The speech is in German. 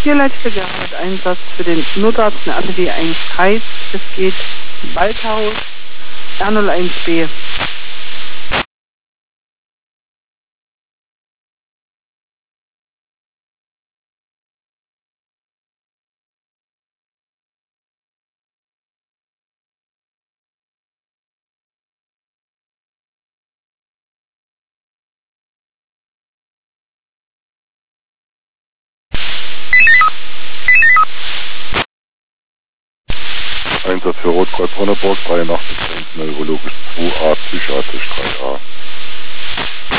Hier leitete gerade Einsatz für den Notarzt in ATW 1 Es geht Waldhaus R01B. Einsatz für Rotkreuz Ronneburg, 83 neurologisch 2a, psychiatrisch 3a.